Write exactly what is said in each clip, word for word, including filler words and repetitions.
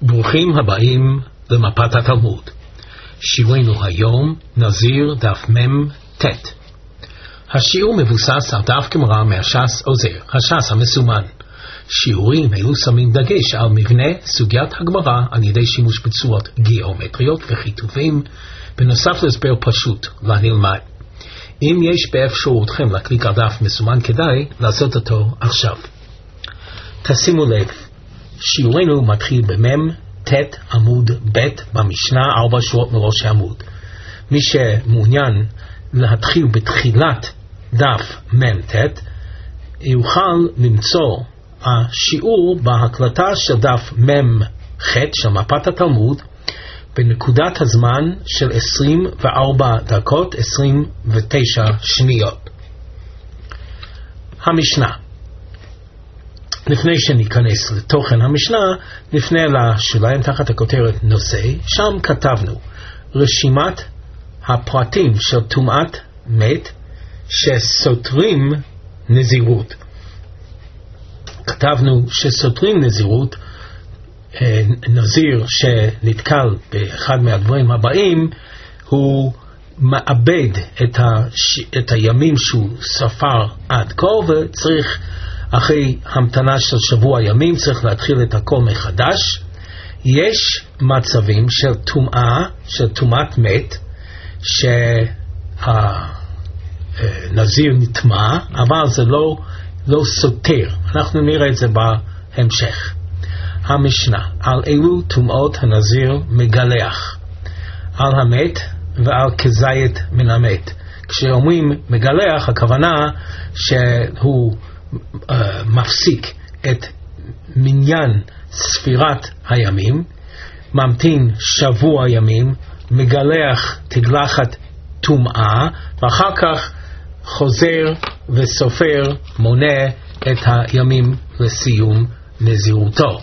ברוכים הבאים למפת התלמוד. שיעורנו היום נזיר דף מם תת. השיעור מבוסס על דף גמרא מהש"ס עוזר, הש"ס המסומן. שיעורים אלו שמים דגש על מבנה סוגיית הגמרא על ידי שימוש בצורות גיאומטריות וכיתובים, בנוסף להסבר פשוט לנלמד. אם יש באפשרותכם להקליק על דף מסומן, כדאי לעשות אותו עכשיו. תשימו לב, שיעורנו מתחיל במם תת עמוד ב' במשנה, ארבע שורות מראש העמוד. מי שמעוניין להתחיל בתחילת דף מם תת יוכל למצוא השיעור בהקלטה של דף מם ח' של מפת התלמוד בנקודת הזמן של עשרים וארבע דקות עשרים ותשע שניות. המשנה. לפני שניכנס לתוכן המשנה, נפנה לשוליים תחת הכותרת נושא. שם כתבנו רשימת הפרטים של טומאת מת שסותרים נזירות. כתבנו שסותרים נזירות, נזיר שנתקל באחד מהדברים הבאים הוא מאבד את, הש... את הימים שהוא ספר עד כה, וצריך אחרי המתנה של שבוע ימים צריך להתחיל את הכל מחדש. יש מצבים של טומאה, של טומאת מת, שהנזיר נטמא, אבל זה לא, לא סותר. אנחנו נראה את זה בהמשך. המשנה, על אילו טומאות הנזיר מגלח? על המת ועל כזית מן המת. כשאומרים מגלח, הכוונה שהוא uh, מפסיק את מניין ספירת הימים, ממתין שבוע ימים, מגלח תגלחת טומאה, ואחר כך חוזר וסופר, מונה את הימים לסיום נזירותו.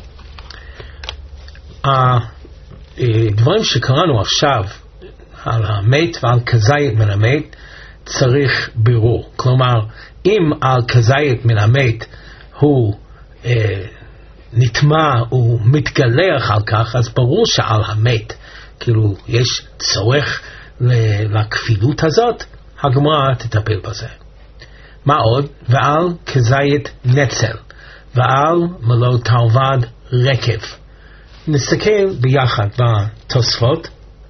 הדברים שקראנו עכשיו על המת ועל כזית מן המת צריך בירור. כלומר, אם על כזית מן המת הוא אה, נטמא, הוא מתגלח על כך, אז ברור שעל המת כאילו יש צורך לכפילות הזאת, הגמרא תטפל בזה. מה עוד? ועל כזית נצל ועל מלוא תרבד רקב. נסתכל ביחד בתוספות.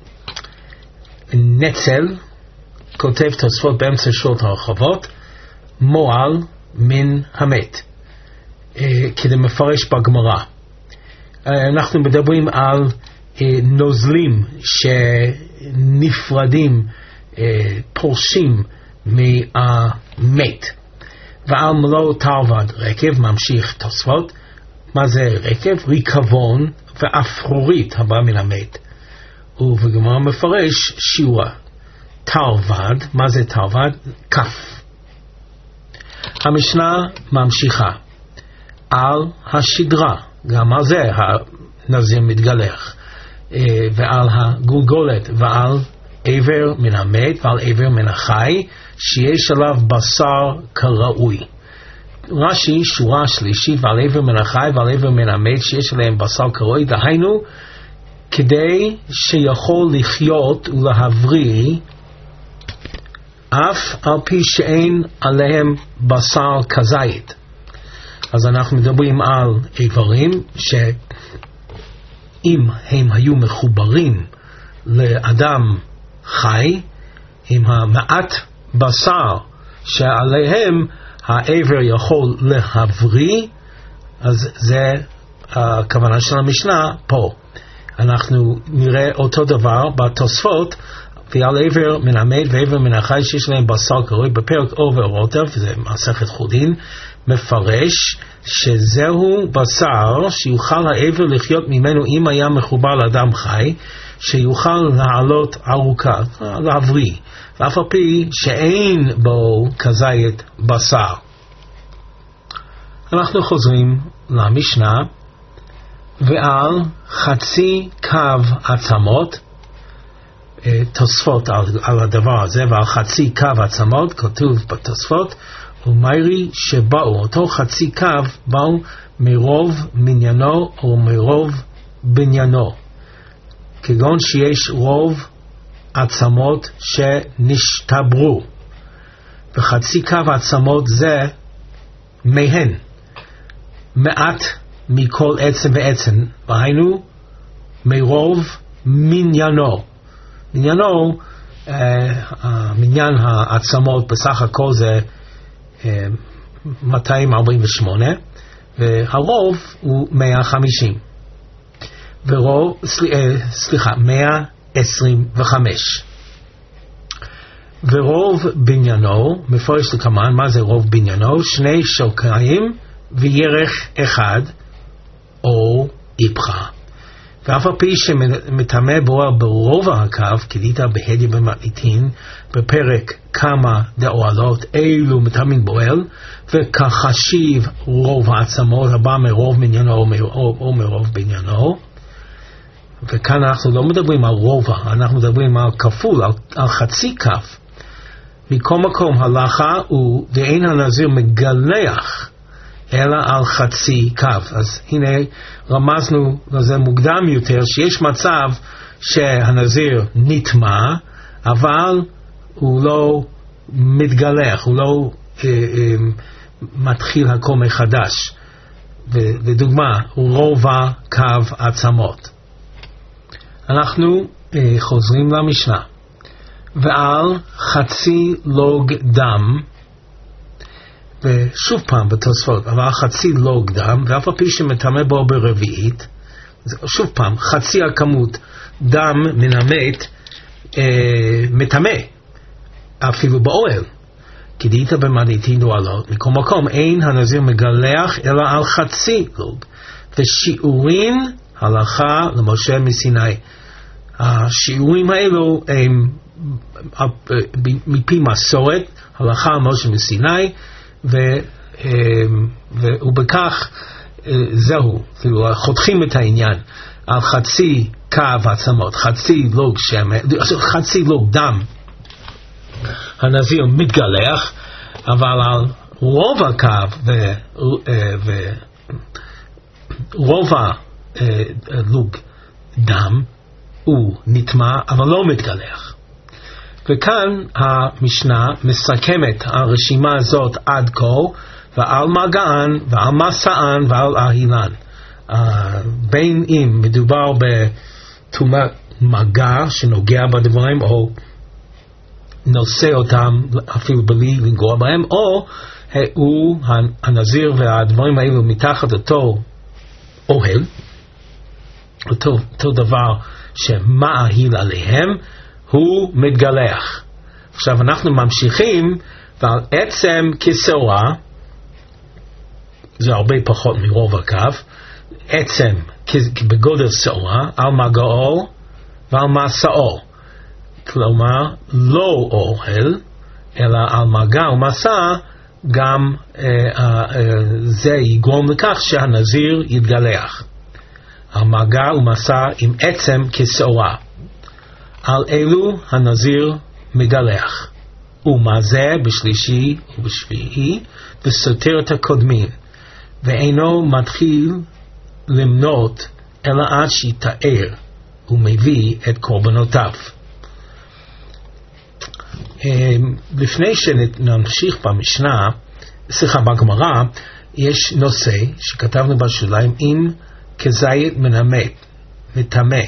נצל, כותב תוספות באמצע שורות הרחבות, מועל מן המת, אה, כדי מפרש בגמרא. אה, אנחנו מדברים על אה, נוזלים שנפרדים, אה, פורשים מהמת. ועל מלוא תרבד רקב, ממשיך תוספות. מה זה רקב? ריקבון ואפרורית הבא מן המת. ובגמרא מפרש שיעורה. תרבד, מה זה תרבד? כף. המשנה ממשיכה. על השדרה, גם על זה הנזיר מתגלח. ועל הגולגולת ועל עבר מן המת ועל עבר מן החי שיש עליו בשר כראוי. רש"י שורה שלישית, ועל עבר מן החי ועל עבר מן המת שיש עליהם בשר כראוי, דהיינו כדי שיכול לחיות ולהבריא אף על פי שאין עליהם בשר כזית. אז אנחנו מדברים על איברים שאם הם היו מחוברים לאדם חי, עם המעט בשר שעליהם העבר יכול להבריא, אז זה הכוונה של המשנה פה. אנחנו נראה אותו דבר בתוספות, ועל עבר מן המת ועבר מן החי שיש להם בשר כראוי, בפרק אור ואורות, וזה מסכת חולין, מפרש שזהו בשר שיוכל העבר לחיות ממנו אם היה מחובר לאדם חי, שיוכל לעלות ארוכה, להבריא, ואף על פי שאין בו כזית בשר. אנחנו חוזרים למשנה. ועל חצי קו עצמות, תוספות על, על הדבר הזה, ועל חצי קו עצמות כתוב בתוספות, ומיירי שבאו, אותו חצי קו באו מרוב מניינו או מרוב בניינו, כגון שיש רוב עצמות שנשתברו, וחצי קו עצמות זה מהן, מעט מכל עצם ועצם, והיינו מרוב מניינו. מניינו, אה, מניין העצמות בסך הכל זה אה, מאתיים ארבעים ושמונה, והרוב הוא מאה וחמישים, ורוב, סל, אה, סליחה, מאה עשרים וחמש. ורוב בניינו, מפורש לכמן, מה זה רוב בניינו? שני שוקיים וירך אחד, או איפכה. ואף על פי שמטמא בוער ברוב הקו, כדית בהדיה במתניתין, בפרק כמה דאוהלות, אילו מטמאים בוער, וכחשיב רוב העצמות הבא מרוב מניינו או מרוב בניינו. וכאן אנחנו לא מדברים על רובע, אנחנו מדברים על כפול, על, על חצי קו. מכל מקום הלכה הוא ואין הנזיר מגלח אלא על חצי קו. אז הנה רמזנו לזה מוקדם יותר, שיש מצב שהנזיר נטמע, אבל הוא לא מתגלח, הוא לא אה, אה, מתחיל הכל מחדש. ודוגמה, רובע קו עצמות. אנחנו אה, חוזרים למשנה. ועל חצי לוג דם, ושוב פעם בתוספות, אבל חצי לוג דם, ואף על פי שמטמא בו ברביעית, שוב פעם, חצי הכמות דם מן המת אה, מטמא, אפילו באוהל, כדאית במתניתין דאוהלות, מכל מקום אין הנזיר מגלח אלא על חצי לוג, ושיעורין הלכה למשה מסיני. השיעורים האלו הם מפי מסורת, הלכה למשה מסיני, ובכך זהו, חותכים את העניין על חצי קו עצמות, חצי לוג שמן, חצי לוג דם, הנזיר מתגלח, אבל על רוב הקו ורוב הלוג דם הוא נטמע אבל לא מתגלח. וכאן המשנה מסכמת הרשימה הזאת עד כה, ועל מגען ועל מסען ועל אהילן. uh, בין אם מדובר בטומאת מגע שנוגע בדברים או נושא אותם אפילו בלי לנגוע בהם, או הוא הנזיר והדברים האלו מתחת אותו אוהל, אותו, אותו דבר שמאהיל עליהם, הוא מתגלח. עכשיו אנחנו ממשיכים, ועל עצם כסאורה, זה הרבה פחות מרוב הקו, עצם בגודל סאורה, על מגעו ועל מסעו. כלומר, לא אוהל, אלא על מגע ומסע, גם אה, אה, זה יגרום לכך שהנזיר יתגלח. על מגע ומסע עם עצם כסאורה. על אלו הנזיר מגלח. ומה זה בשלישי ובשביעי, וסותר את הקודמים, ואינו מתחיל למנות אלא עד שיתאר ומביא את קורבנותיו. לפני שנמשיך במשנה, סליחה, בגמרא, יש נושא שכתבנו בשוליים, אם כזית מן המת, מטמא,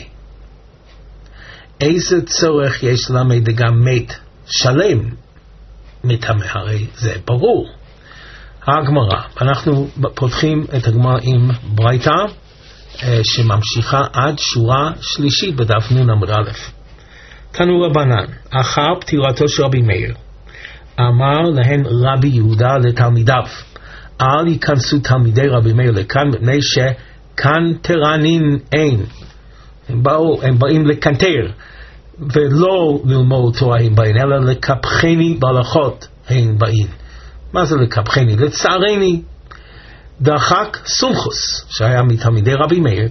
איזה צורך יש למד גם מת שלם מטמא? הרי זה ברור. הגמרא, אנחנו פותחים את הגמרא עם ברייתא שממשיכה עד שורה שלישית בדף נ' עמוד א'. תנו רבנן, אחר פטירתו של רבי מאיר, אמר להן רבי יהודה לתלמידיו, אל ייכנסו תלמידי רבי מאיר לכאן, מפני שכאן תרנין אין. הם, באו, הם באים לקנטר, ולא ללמוד תורה הם באים, אלא לקפחני בהלכות הם באים. מה זה לקפחני? לצערני. דחק סומכוס, שהיה מתלמידי רבי מאיר,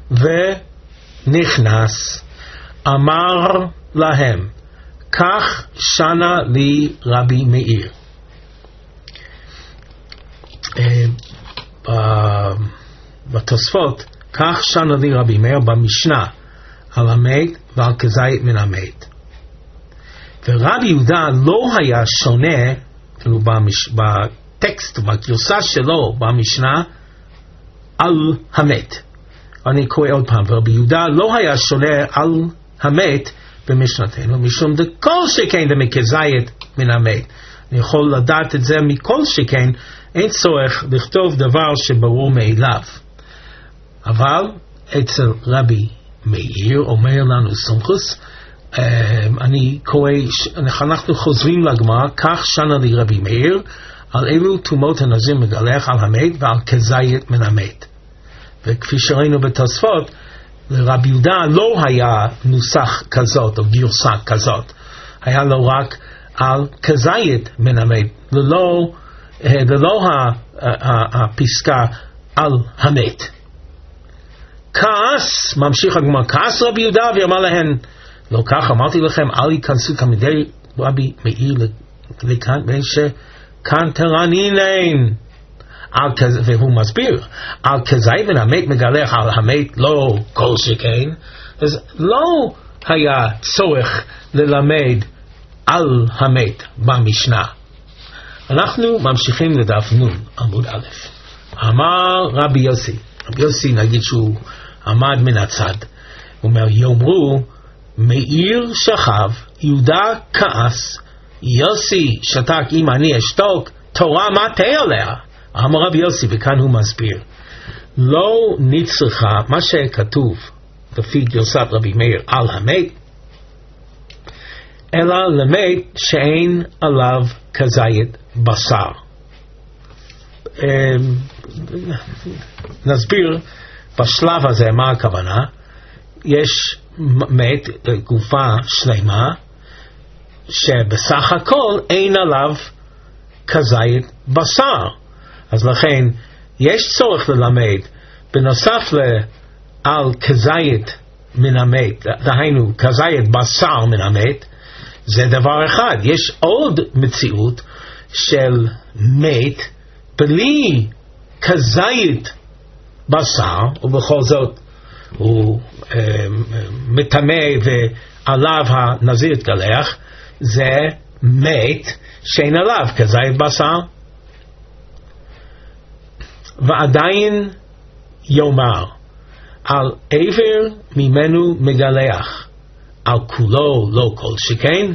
ונכנס, אמר להם, כך שנה לי רבי מאיר. בתוספות כך שנה לי רבי מאיר במשנה על המת ועל כזית מן המת. ורבי יהודה לא היה שונה, כאילו במש... בטקסט, בגרסה שלו במשנה, על המת. אני קורא עוד פעם, ורבי יהודה לא היה שונה על המת במשנתנו, משום דכל שכן דמכזית מן המת. אני יכול לדעת את זה מכל שכן, אין צורך לכתוב דבר שברור מאליו. אבל אצל רבי מאיר אומר לנו סומכוס, אני קורא, אנחנו חוזרים לגמרא, כך שנה לי רבי מאיר, על אילו תומות הנזיר מגלח על המת ועל כזית מן המת. וכפי שראינו בתוספות, לרבי יהודה לא היה נוסח כזאת או גרסה כזאת, היה לו רק על כזית מן המת, ללא, ללא הפסקה על המת. כעס, ממשיך הגמרא, כעס רבי יהודה ואמר להן, לא כך אמרתי לכם, אל ייכנסו תלמידי רבי מאיר לכאן, שכאן תרנינן. והוא מסביר, על כזית מן המת מגלח על המת לא כל שכן, אז לא היה צורך ללמד על המת במשנה. אנחנו ממשיכים לדף נון, עמוד א'. אמר רבי יוסי, רבי יוסי נגיד שהוא עמד מן הצד, הוא אומר, יאמרו, מאיר שכב, יהודה כעס, יוסי שתק, אם אני אשתוק, תורה מטה עליה. אמר רבי יוסי, וכאן הוא מסביר, לא נצרכה מה שכתוב לפי גרסת רבי מאיר על המת, אלא למת שאין עליו כזית בשר. נסביר בשלב הזה מה הכוונה. יש מת, גופה שלמה, שבסך הכל אין עליו כזית בשר. אז לכן יש צורך ללמד בנוסף על כזית מן המת, דהיינו כזית בשר מן המת, זה דבר אחד. יש עוד מציאות של מת בלי כזית בשר, ובכל זאת הוא אה, מטמא ועליו הנזיר יתגלח, זה מת שאין עליו כזית בשר. ועדיין יאמר, על עבר ממנו מגלח, על כולו לא כל שכן.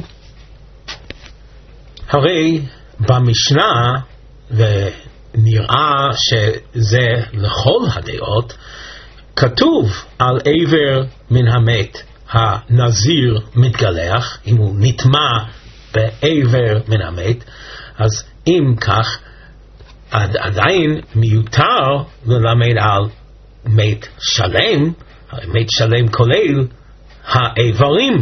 הרי במשנה, ונראה שזה לכל הדעות, כתוב על עבר מן המת הנזיר מתגלח, אם הוא נטמע בעבר מן המת, אז אם כך, עדיין מיותר ללמד על מת שלם, מת שלם כולל האיברים.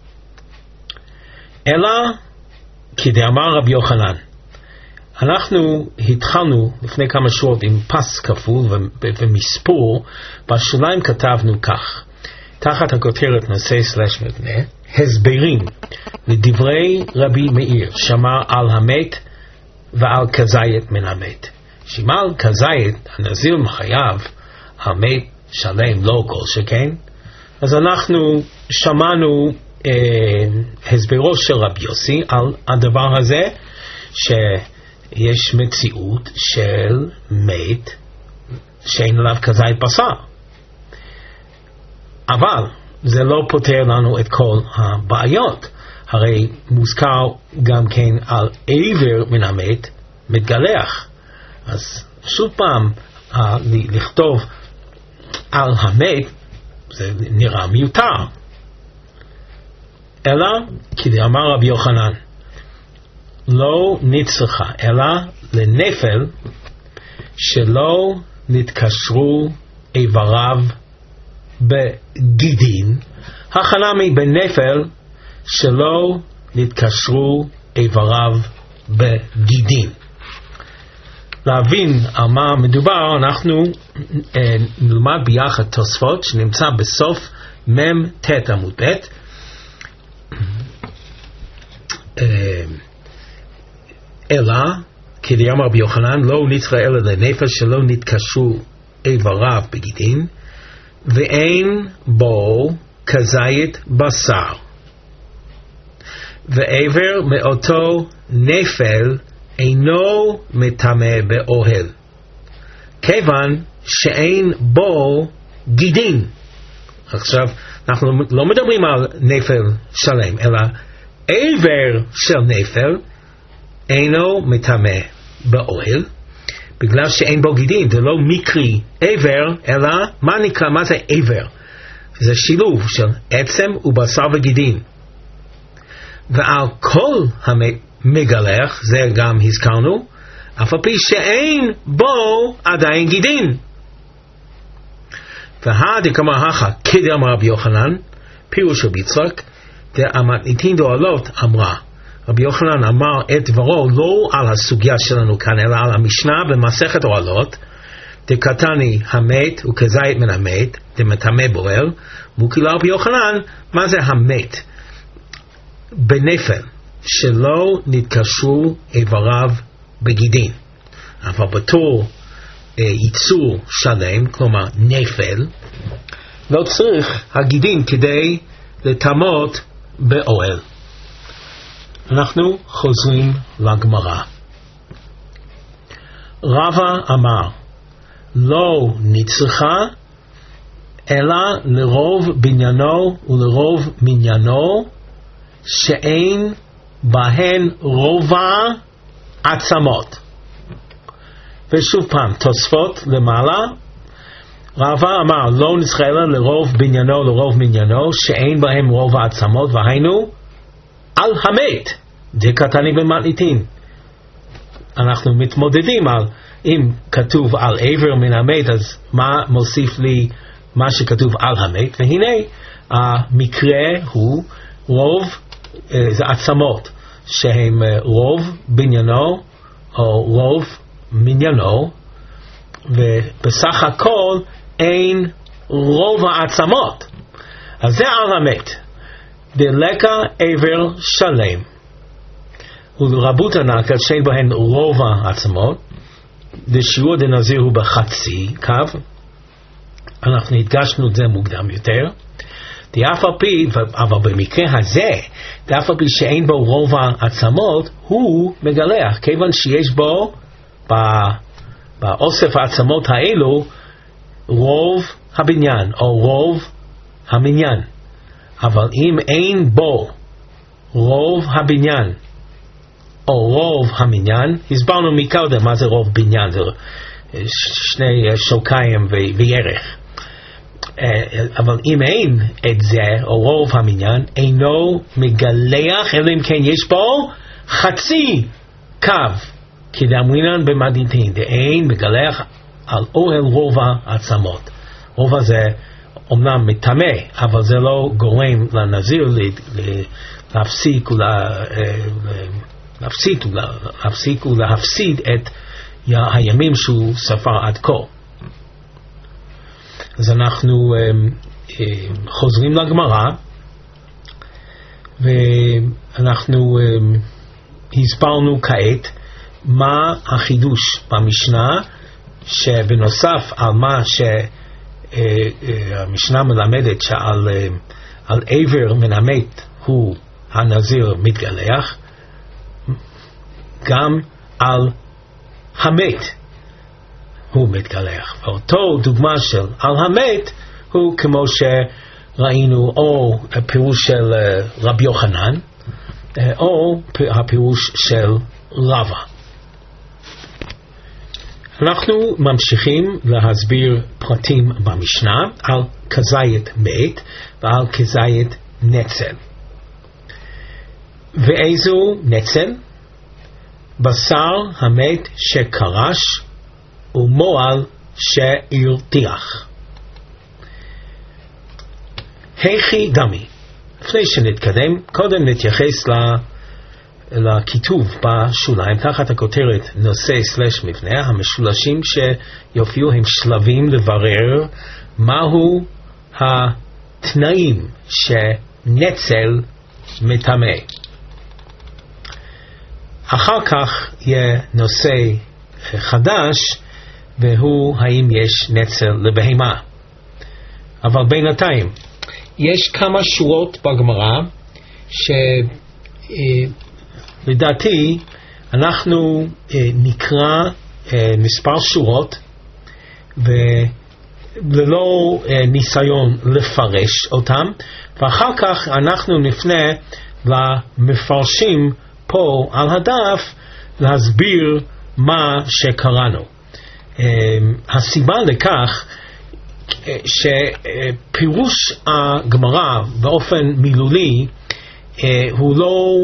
אלא כדאמר רבי יוחנן, אנחנו התחלנו לפני כמה שעות עם פס כפול ומספור, בשוליים כתבנו כך, תחת הכותרת נושא סלש מבנה, הסברים לדברי רבי מאיר שמר על המת ועל כזית מן המת. שמר כזית הנזיר מחייב, המת שלם לא כל שכן. אז אנחנו שמענו אה, הסברו של רבי יוסי על הדבר הזה, שיש מציאות של מת שאין עליו כזית בשר. אבל זה לא פותר לנו את כל הבעיות. הרי מוזכר גם כן על עבר מן המת מתגלח. אז שוב פעם לכתוב על המת זה נראה מיותר. אלא כדאמר רבי יוחנן, לא נצרכה אלא לנפל שלא נתקשרו איבריו בגידין, החנמי בנפל שלא נתקשרו איבריו בגידין. להבין על מה מדובר, אנחנו אה, נלמד ביחד תוספות שנמצא בסוף מם תת עמוד ב'. אה, אלא כדאמר רבי יוחנן, לא נצרכה אלא לנפל שלא נתקשרו איבריו בגידין, ואין בו כזית בשר, ועבר מאותו נפל אינו מטמא באוהל, כיוון שאין בו גידין. עכשיו, אנחנו לא מדברים על נפל שלם, אלא עבר של נפל אינו מטמא באוהל, בגלל שאין בו גידין. זה לא מקרי עבר, אלא מה נקרא, מה זה עבר? זה שילוב של עצם ובשר וגידין. ועל כל המגלח, זה גם הזכרנו, אף על פי שאין בו עדיין גידין. והדקמר הכה כדאמר רבי יוחנן, פירוש רבי יצחק, דאמתניתין דאוהלות אמרה. רבי יוחנן אמר את דברו לא על הסוגיה שלנו כאן, אלא על המשנה במסכת אוהלות, דקתני המת וכזית מן המת, דמטמא באוהל. מוקילה רבי יוחנן, מה זה המת? בנפל שלא נתקשרו איבריו בגידין, אבל בתור אה, ייצור שלם, כלומר נפל, לא צריך הגידין כדי לטמאות באוהל. אנחנו חוזרים לגמרא. רבא אמר לא נצרכה אלא לרוב בניינו ולרוב מניינו שאין בהן רובע עצמות. ושוב פעם, תוספות למעלה, רבא אמר לא נצרכה אלא לרוב בניינו לרוב מניינו שאין בהם רובע עצמות, והיינו על המת, דקתני במתניתין. אנחנו מתמודדים על, אם כתוב על עבר מן המת, אז מה מוסיף לי מה שכתוב על המת? והנה המקרה הוא רוב, זה עצמות שהם רוב בניינו או רוב מניינו, ובסך הכל אין רוב העצמות, אז זה על המת. דלקה עבר שלם ולרבות הנקת שאין בהן רוב העצמות, דשיעור דנזיר הוא בחצי קו. אנחנו הדגשנו את זה מוקדם יותר. דאף על פי, אבל במקרה הזה, דאף על פי שאין בו רוב העצמות, הוא מגלח, כיוון שיש בו באוסף העצמות האלו רוב הבניין או רוב המניין. אבל אם אין בו רוב הבניין או רוב המניין, הסברנו מקודם מה זה רוב בניין, זה שני שוקיים וירך. אבל אם אין את זה או רוב המניין, אינו מגלח אלא אם כן יש בו חצי קו, כדאמרינן במתניתין, דאין מגלח על אוהל רוב העצמות. רוב זה אומנם מטמא, אבל זה לא גורם לנזיר להפסיק להפסיק להפסיק ולהפסיד את הימים שהוא ספר עד כה. אז אנחנו חוזרים לגמרא, ואנחנו הסברנו כעת מה החידוש במשנה, שבנוסף על מה שהמשנה מלמדת שעל על עבר מן המת הוא הנזיר מתגלח, גם על המת הוא מתגלח. ואותו דוגמה של על המת הוא כמו שראינו או הפירוש של רבי יוחנן או הפירוש של רבא. אנחנו ממשיכים להסביר פרטים במשנה על כזית מת ועל כזית נצל. ואיזו נצל? בשר המת שקרש ומועל שהרתיח. היכי דמי. לפני שנתקדם, קודם נתייחס לכיתוב בשוליים תחת הכותרת נושא סלש מבנה. המשולשים שיופיעו הם שלבים לברר מהו התנאים שנצל מטמא. אחר כך יהיה נושא חדש, והוא האם יש נצל לבהמה. אבל בינתיים יש כמה שורות בגמרא שלדעתי אנחנו נקרא מספר שורות וללא ניסיון לפרש אותם, ואחר כך אנחנו נפנה למפרשים פה על הדף להסביר מה שקראנו. הסיבה לכך שפירוש הגמרא באופן מילולי הוא לא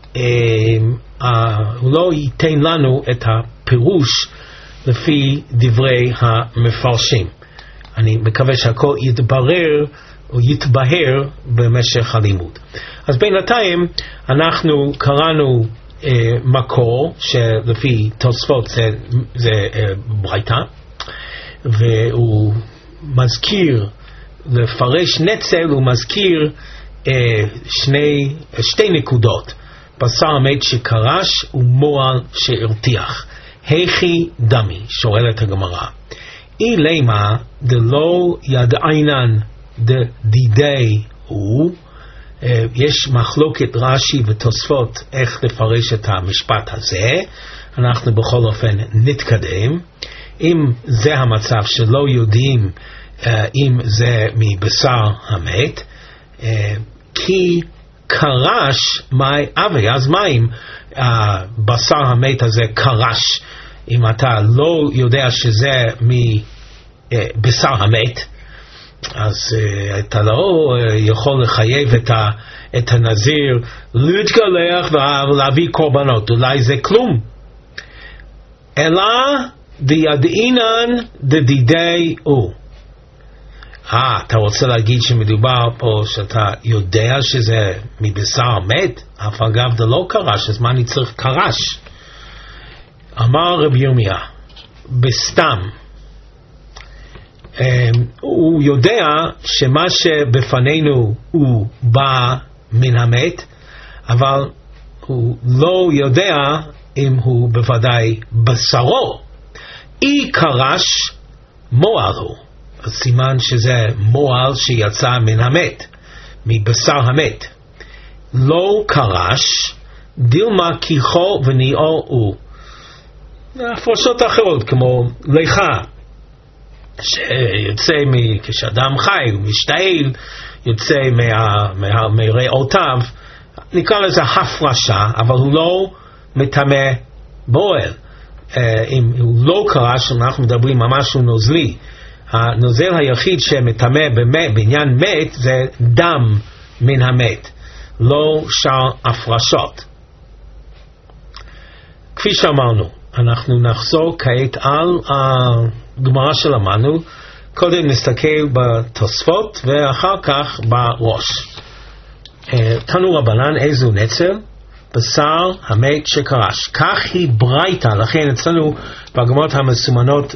הוא לא ייתן לנו את הפירוש לפי דברי המפרשים. אני מקווה שהכל יתברר או יתבהר במשך הלימוד. אז בינתיים אנחנו קראנו אה, מקור שלפי תוספות זה, זה אה, ברייתא, והוא מזכיר לפרש נצל, הוא מזכיר אה, שני, שתי נקודות: בשר המת שקרש ומועל שהרתיח. היכי דמי, שואלת הגמרא, אי לימה דלא ידעינן דדידי הוא. יש מחלוקת רש"י ותוספות איך לפרש את המשפט הזה. אנחנו בכל אופן נתקדם. אם זה המצב שלא יודעים אם זה מבשר המת, כי קרש מי אבי, אז מה אם הבשר המת הזה קרש? אם אתה לא יודע שזה מבשר המת, אז uh, אתה לא uh, יכול לחייב את, ה, את הנזיר להתגלח ולהביא קורבנות, אולי זה כלום. אלא דידעינן דדידי הוא. אה, אתה רוצה להגיד שמדובר פה שאתה יודע שזה מבשר מת? אף אגב זה לא קרש, אז מה אני צריך קרש? אמר רבי ירמיה, בסתם, Um, הוא יודע שמה שבפנינו הוא בא מן המת, אבל הוא לא יודע אם הוא בוודאי בשרו. אי קרש מועל הוא, אז סימן שזה מועל שיצא מן המת, מבשר המת. לא קרש דילמה כיחו וניאו הוא. הפרשות אחרות כמו ליכה שיוצא כשאדם חי, הוא משתעל, יוצא מריאותיו, נקרא לזה הפרשה, אבל הוא לא מטמא בועל. אם הוא לא קרש, אנחנו מדברים ממש הוא נוזלי. הנוזל היחיד שמטמא בעניין מת זה דם מן המת, לא שאר הפרשות. כפי שאמרנו, אנחנו נחזור כעת על הגמרא שלמדנו. קודם נסתכל בתוספות ואחר כך בראש. תנו רבנן איזו נצל? בשר המת שקרש. כך היא ברייתא, לכן אצלנו בגמרות המסומנות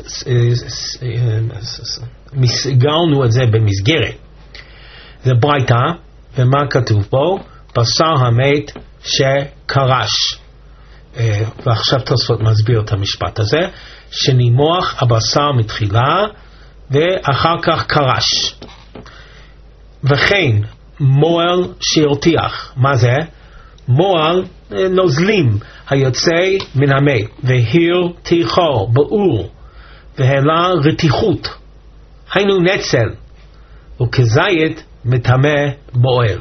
מסגרנו את זה במסגרת. זה ברייתא, ומה כתוב בו? בשר המת שקרש. ועכשיו תוספות מסביר את המשפט הזה, שנימוח הבשר מתחילה ואחר כך קרש. וכן מועל שהרתיח. מה זה? מועל נוזלים היוצא מן המת, והרתיחו באור והעלה רתיחות, היינו נצל, וכזית מטמא בועל.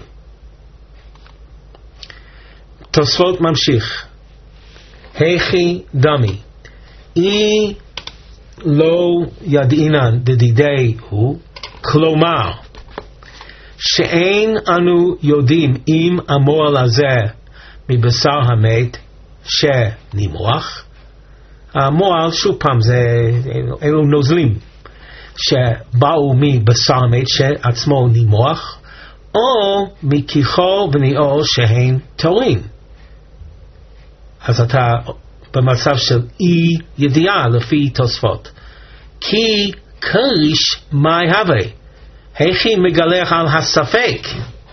תוספות ממשיך, היכי דמי, אי לא ידעינן דדידי הוא, כלומר שאין אנו יודעים אם המועל הזה מבשר המת שנימוח. המועל שוב פעם זה אלו נוזלים שבאו מבשר המת שעצמו נימוח, או מכיחו וניאו שהן תורין. אז אתה במצב של אי ידיעה לפי תוספות. כי קריש מי הווה, היכי מגלח על הספק,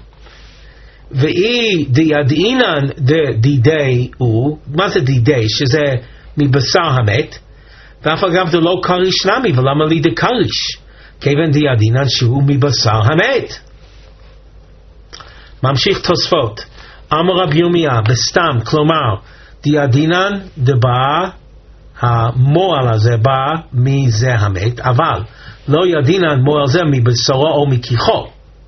ואי דידעינן דדידי הוא. מה זה דידי? שזה מבשר המת, ואף אגב זה לא קריש נמי, ולמה לי דקריש? כיוון דיעדינן שהוא מבשר המת. ממשיך תוספות, אמר רבי ירמיה בסתם, כלומר דיעדינן דבא, המועל הזה בא מזה המת, אבל לא ידינן מועל זה מבשרו או מכיחו.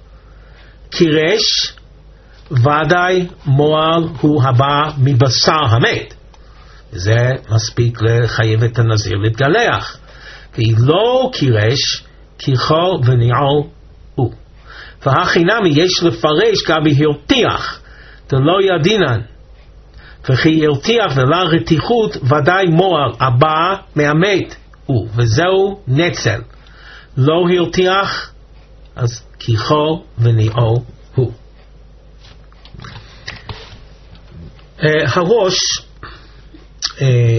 קירש ודאי מועל הוא הבא מבשר המת, זה מספיק לחייב את הנזיר להתגלח. כי לא קירש כיחו וניעו הוא. והחינמי יש לפרש גבי הרתיח דלא ידינן, וכי הרתיח ולא רתיחות ודאי מועל הבא מהמת הוא, וזהו נצל. לא הרתיח אז כיחו וניעו הוא. uh, הראש uh,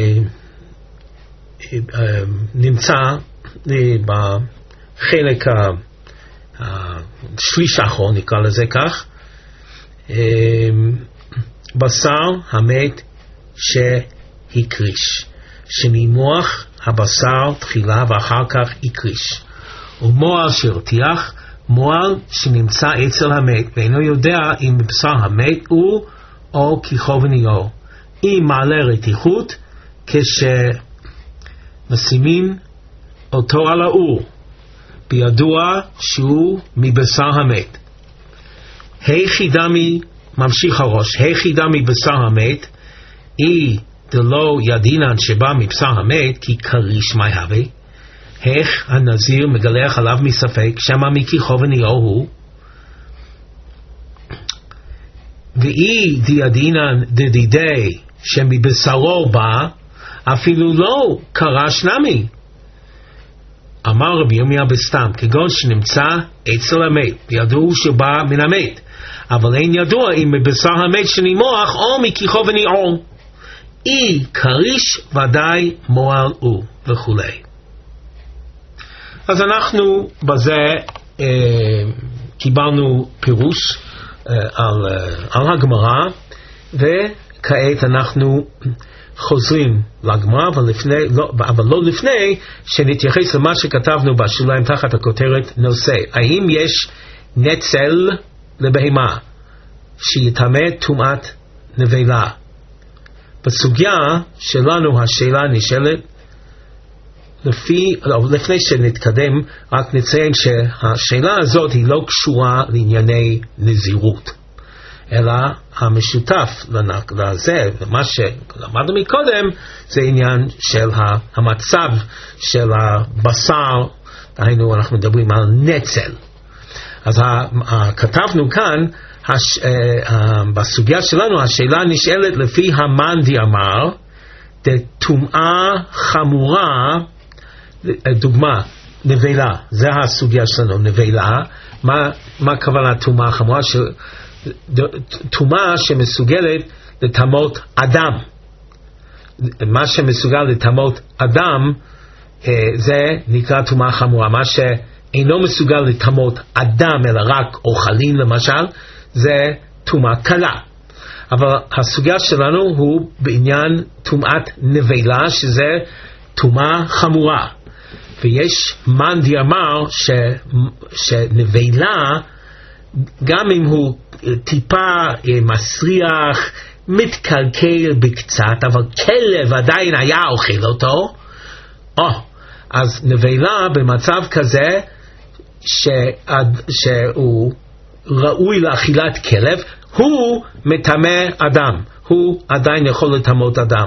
uh, uh, נמצא uh, בחלק השליש האחרון, נקרא לזה כך, uh, בשר המת שהקריש, שממוח הבשר תחילה ואחר כך הקריש. ומועל שהרתיח, מועל שנמצא אצל המת ואינו יודע אם בשר המת הוא או כיחו וניעו. אם מעלה רתיחות, כשמשימים אותו על האור בידוע שהוא מבשר המת. היחידמי, ממשיך הראש, היחידמי בשר המת היא דלא ידינן שבא מבשר המת, כי קריש מי הווה. איך הנזיר מגלח עליו מספק שמה מכיחו וניעו הוא. ואי דיעדינן דדידי שמבשרו בא, אפילו לא קרש נמי. אמר רבי ירמיה בסתם, כגון שנמצא אצל המת וידעו שבא מן המת, אבל אין ידוע אם מבשר המת שנימוח או מכיחו וניעו. אי קריש ודאי מועל הוא וכולי. אז אנחנו בזה אה, קיבלנו פירוש אה, על, אה, על הגמרא, וכעת אנחנו חוזרים לגמרא, אבל, לפני, לא, אבל לא לפני שנתייחס למה שכתבנו בשוליים תחת הכותרת נושא. האם יש נצל לבהמה שיטמא טומאת נבלה? בסוגיה שלנו השאלה נשאלת, לפי, לא, לפני שנתקדם, רק נציין שהשאלה הזאת היא לא קשורה לענייני נזירות, אלא המשותף לזה, ומה שלמדנו מקודם, זה עניין של המצב של הבשר, דהיינו אנחנו מדברים על נצל. אז כתבנו כאן, הש, בסוגיה שלנו השאלה נשאלת לפי המאן דאמר, דטומאה חמורה, דוגמה, נבלה, זה הסוגיה שלנו, נבלה. מה, מה כוונה טומאה חמורה? טומאה שמסוגלת לטמאות אדם. מה שמסוגל לטמאות אדם, זה נקרא טומאה חמורה. מה שאינו מסוגל לטמאות אדם, אלא רק אוכלים למשל, זה טומאה קלה. אבל הסוגיה שלנו הוא בעניין טומאת נבלה, שזה טומאה חמורה. ויש מאן דאמר ש, שנבלה, גם אם הוא טיפה מסריח, מתקלקל בקצת, אבל כלב עדיין היה אוכל אותו, או, אז נבלה במצב כזה ש, שהוא ראוי לאכילת כלב, הוא מטמא אדם, הוא עדיין יכול לטמאות אדם.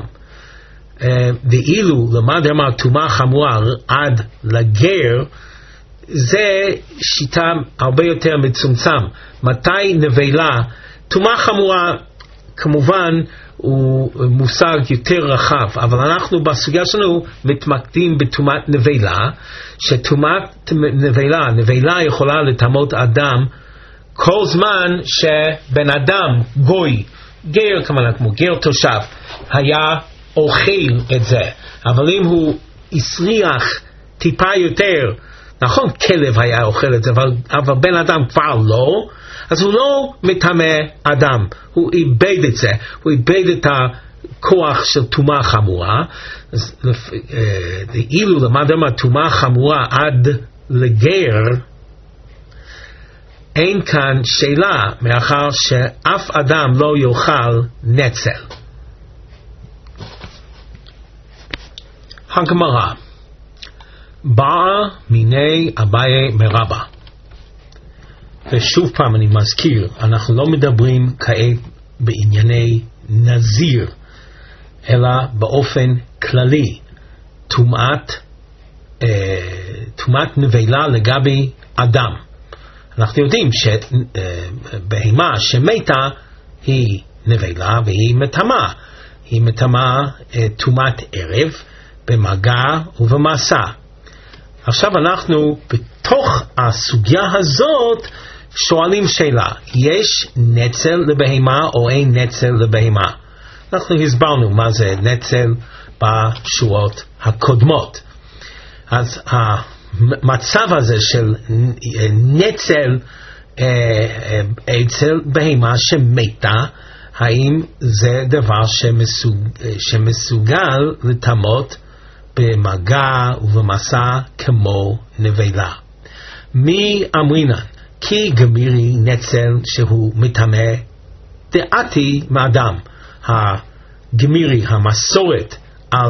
ואילו למד אמר טומאה חמורה עד לגר, זה שיטה הרבה יותר מצומצם. מתי נבלה? טומאה חמורה כמובן הוא מושג יותר רחב, אבל אנחנו בסוגיה שלנו מתמקדים בטומאת נבלה, שטומאת נבלה, נבלה יכולה לטמאות אדם כל זמן שבן אדם גוי, גר כמובן כמו גר תושב, היה אוכל את זה. אבל אם הוא הסריח טיפה יותר, נכון כלב היה אוכל את זה, אבל, אבל בן אדם כבר לא, אז הוא לא מטמא אדם, הוא איבד את זה, הוא איבד את הכוח של טומאה חמורה. אז אילו למד אמר טומאה חמורה עד לגר, אין כאן שאלה, מאחר שאף אדם לא יאכל נצל. הגמרא, באה מיני אביי מרבא. ושוב פעם אני מזכיר, אנחנו לא מדברים כעת בענייני נזיר, אלא באופן כללי, טומאת טומאת נבלה לגבי אדם. אנחנו יודעים שבהמה שמתה היא נבלה והיא מטמאה. היא מטמאה טומאת ערב במגע ובמסע. עכשיו אנחנו בתוך הסוגיה הזאת שואלים שאלה, יש נצל לבהמה או אין נצל לבהמה? אנחנו הסברנו מה זה נצל בשורות הקודמות. אז המצב הזה של נצל אצל בהמה שמתה, האם זה דבר שמסוג, שמסוגל לטמות במגע ובמסע כמו נבלה? מי אמרינן? כי גמירי נצל שהוא מטמא דעתי מאדם. הגמירי, המסורת על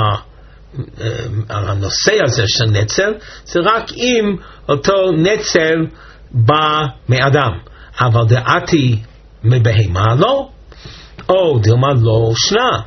על הנושא הזה של נצל, זה רק אם אותו נצל בא מאדם, אבל דעתי מבהמה לא, או דלמה לא שנה.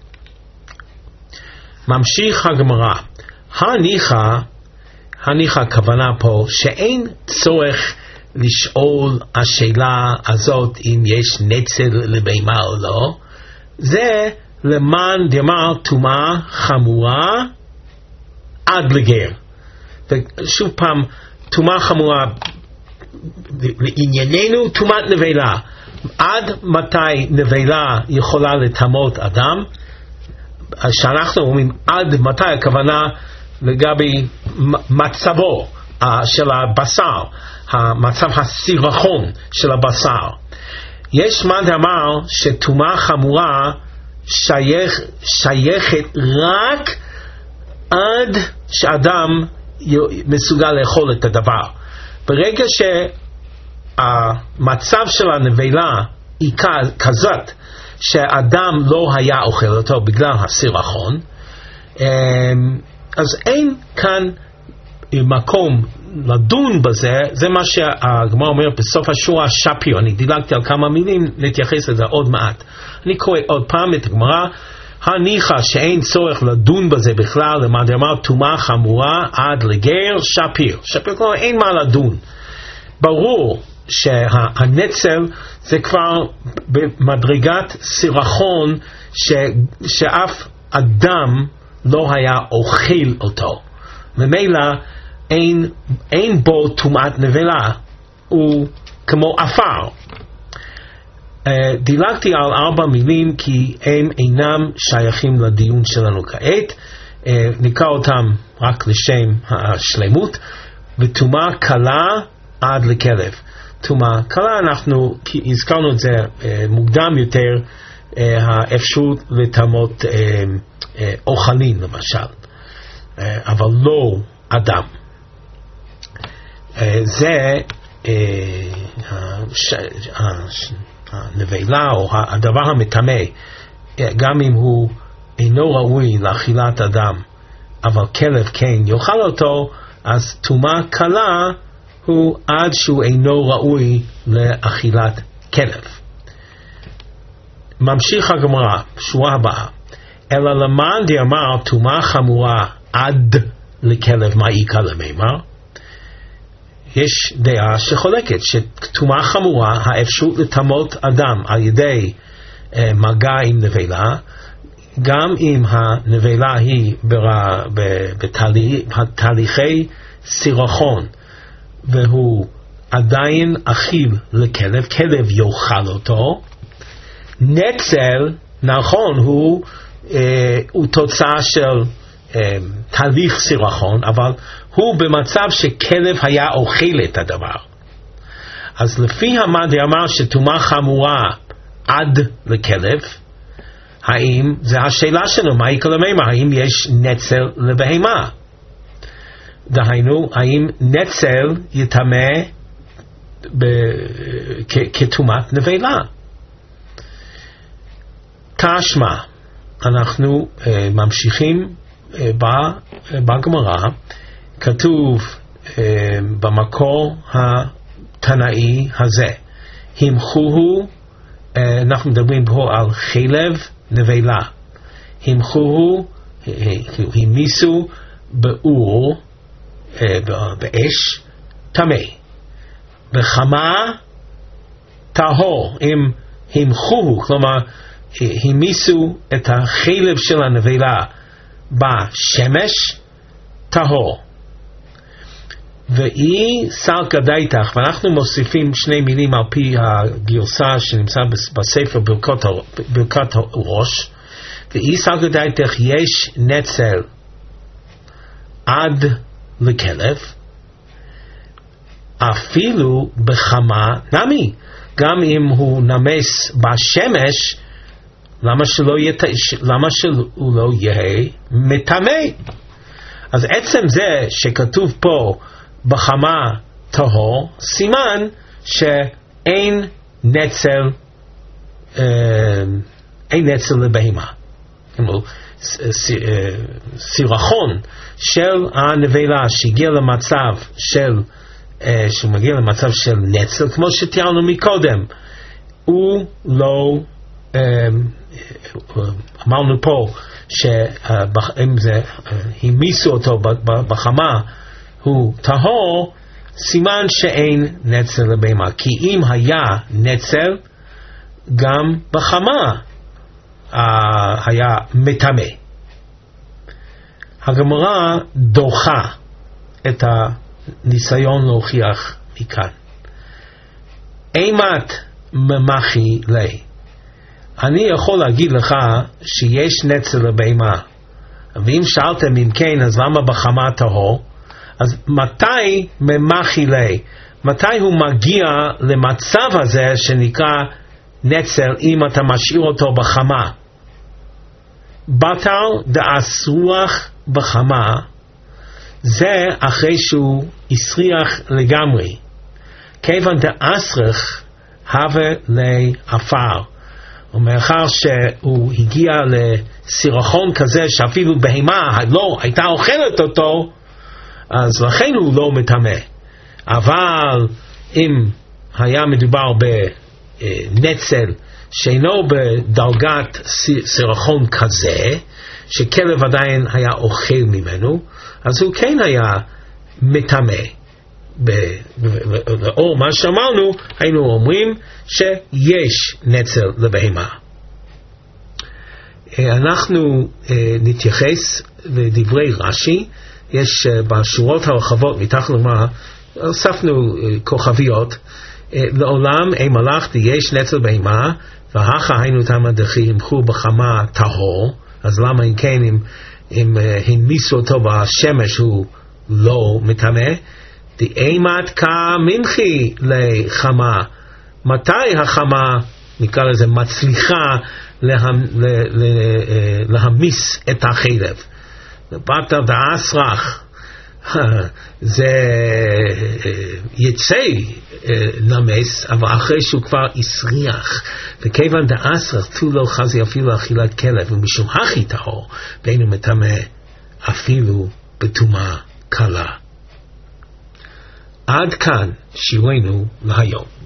ממשיך הגמרא, הניחא, הניחא הכוונה פה שאין צורך לשאול השאלה הזאת אם יש נצל לבהמה או לא, זה למען דאמר טומאה חמורה עד לגר. ושוב פעם, טומאה חמורה לענייננו טומאת נבלה. עד מתי נבלה יכולה לטמאות אדם? שאנחנו אומרים עד מתי, הכוונה לגבי מצבו של הבשר, המצב הסירחון של הבשר. יש מה דאמר שטומאה חמורה שייך, שייכת רק עד שאדם מסוגל לאכול את הדבר. ברגע שהמצב של הנבלה היא כזאת שאדם לא היה אוכל אותו בגלל הסירחון, אז אין כאן מקום לדון בזה. זה מה שהגמרא אומר בסוף השורה שפיר. אני דילגתי על כמה מילים, נתייחס לזה עוד מעט. אני קורא עוד פעם את הגמרא, הניחא שאין צורך לדון בזה בכלל, למען דאמר טומאה חמורה עד לגר שפיר. שפיר כלומר אין מה לדון. ברור שהנצל זה כבר במדרגת סירחון ש, שאף אדם לא היה אוכל אותו. ממילא אין, אין בו טומאת נבלה, הוא כמו אפר. Uh, דילגתי על ארבע מילים כי הם אינם שייכים לדיון שלנו כעת. uh, נקרא אותם רק לשם השלמות. וטומאה קלה עד לכלב. טומאה קלה, אנחנו הזכרנו את זה uh, מוקדם יותר, uh, האפשרות לטמאות uh, uh, אוכלים למשל, uh, אבל לא אדם. uh, זה uh, ש, uh, הנבלה או הדבר המטמא, גם אם הוא אינו ראוי לאכילת אדם, אבל כלב כן יאכל אותו, אז טומאה קלה הוא עד שהוא אינו ראוי לאכילת כלב. ממשיך הגמרא, שורה הבאה, אלא למען דאמר טומאה חמורה עד לכלב, מה איכא למימר? יש דעה שחולקת שטומאה חמורה, האפשרות לטמאות אדם על ידי אה, מגע עם נבלה, גם אם הנבלה היא בתהליכי סירחון והוא עדיין אכיל לכלב, כלב יאכל אותו. נצל, נכון, הוא, אה, הוא תוצאה של אה, תהליך סירחון, אבל הוא במצב שכלב היה אוכל את הדבר. אז לפי המאן דאמר שטומאה חמורה עד לכלב, האם, זה השאלה שלנו, מה איכא למימר, האם יש נצל לבהמה? דהיינו, האם נצל יטמא כטומאת נבלה. תשמע, אנחנו uh, ממשיכים uh, בגמרא, כתוב uh, במקור התנאי הזה, המחוהו, uh, אנחנו מדברים פה על חלב נבלה, המחוהו, המיסו באור, uh, באש, טמא, בחמה טהור, אם המחוהו, כלומר המיסו את החלב של הנבלה בשמש, טהור. ואי סלקא דייתך, ואנחנו מוסיפים שני מילים על פי הגרסה שנמצא בספר ברכות, ברכת הראש, ואי סלקא דייתך יש נצל עד לכלב, אפילו בחמה נמי, גם אם הוא נמס בשמש, למה שלא יהיה, למה שהוא לא יהיה מטמא? אז עצם זה שכתוב פה בחמה טהור, סימן שאין נצל, אין נצל לבהמה. סירחון של הנבלה שהגיע למצב של, שהוא מגיע למצב של נצל, כמו שתיארנו מקודם, הוא לא, אמרנו פה שאם זה המיסו אותו בחמה הוא טהור, סימן שאין נצל לבהמה, כי אם היה נצל גם בחמה היה מטמא. הגמרא דוחה את הניסיון להוכיח מכאן. אימת ממחי לי, אני יכול להגיד לך שיש נצל לבהמה, ואם שאלתם אם כן, אז למה בחמה טהור? אז מתי ממחי לי? מתי הוא מגיע למצב הזה שנקרא נצל אם אתה משאיר אותו בחמה? בטל דאסרוח בחמה, זה אחרי שהוא הסריח לגמרי. כיוון דאסרח הווה לעפר, ומאחר שהוא הגיע לסירחון כזה שאפילו בהמה לא הייתה אוכלת אותו, אז לכן הוא לא מטמא. אבל אם היה מדובר בנצל שאינו בדרגת סירחון כזה, שכלב עדיין היה אוכל ממנו, אז הוא כן היה מטמא. לאור מה שאמרנו, היינו אומרים שיש נצל לבהמה. אנחנו נתייחס לדברי רש"י. יש בשורות הרחבות מתחת למה הוספנו כוכביות, לעולם אין מלאך יש נצל בהמה, והכה היינו תמה דחי המחו בחמה טהור. אז למה אם כן אם, אם הנמיסו אותו בשמש הוא לא מטמא? דאימת כמנחי לחמה, מתי החמה נקרא לזה מצליחה לה, לה, לה, להמיס את החלב? בטל דאסרח, זה יצא נמס, אבל אחרי שהוא כבר הסריח, וכיוון דאסרח תו לא חזי אפילו אכילת כלב, ומשום הכי טהור ואינו מטמא אפילו בטומאה קלה. עד כאן שיעורנו להיום.